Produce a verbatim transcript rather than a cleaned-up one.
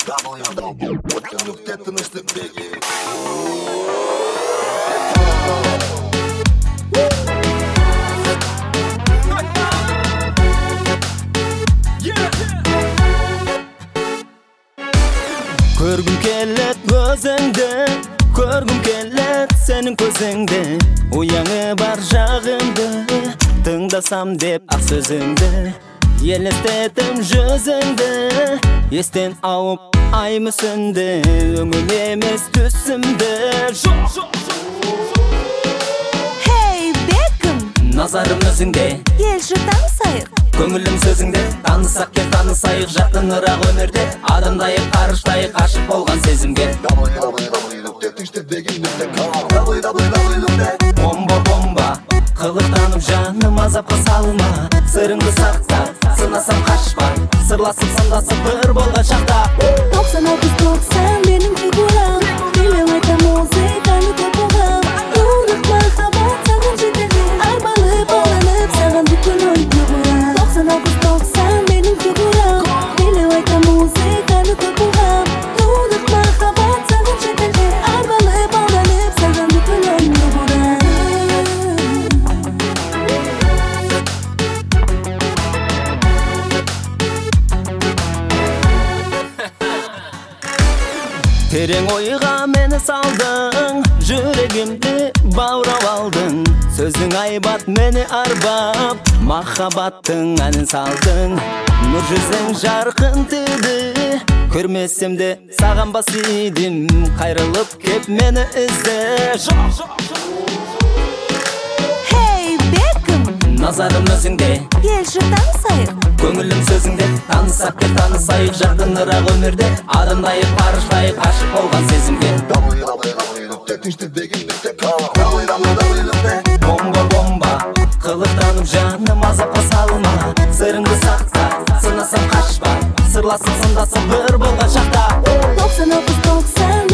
Нүкте тыныштык деги. Көргüm келет көзіңді, көргüm келет сенің көзіңді. Уяңы бар жағымды, тыңдасам деп ақ сөзіңді. Елестетім жүзіңді, естен ауып ай мүсінді. Өңім емес түсімді. Hey бекім, Назарым өзіңде, келші танысайық. көңілім сөзіңде. Танысақ кел танысайық, жақынырақ өмірде. Адамдайық, қарыштайық, ашық болған сезімге. Бомба бомба, қылықтанып жаным азапқа салма. Сырыңды сақта, сынасам қашпа. Сырласып сандасып бір болған шақта. Тоқсан алпыс тоқсан менің фигурам. Билеу айта музыканы көп болғам. Ұнық махаббат саған жетеді. Арбалы боланып саған бүкіл ойды бұрам. Тоқсан алпыс тоқсан менің фигурам. Билеу айта музыканы көп болғам. Ұнық махаббат саған жетеді. Арбалы боланып саған бүкіл ойды бұрам. Терең ойға мені салдың, жүрегімді баурап алдың. Сөзің айбат мені арбап, махаббаттың әнін салдың. Нұр жүзің жарқын теді, көрмесем де саған бас идім. Қайрылып кеп мені ізде. Hey бекім, Назарым өзіңде, келші танысайық. көңілім сөзіңде. Танысақ кел танысайық, жақынырақ өмірде. Адамдайық, қарыштайық, ашық болған сезімге. Бомба бомба, қылықтанып жаным азапқа салма. Сырыңды сақта, сынасам қашпа. Сырласып сындасып бір болған шақта. Тоқсан алпыс тоқсан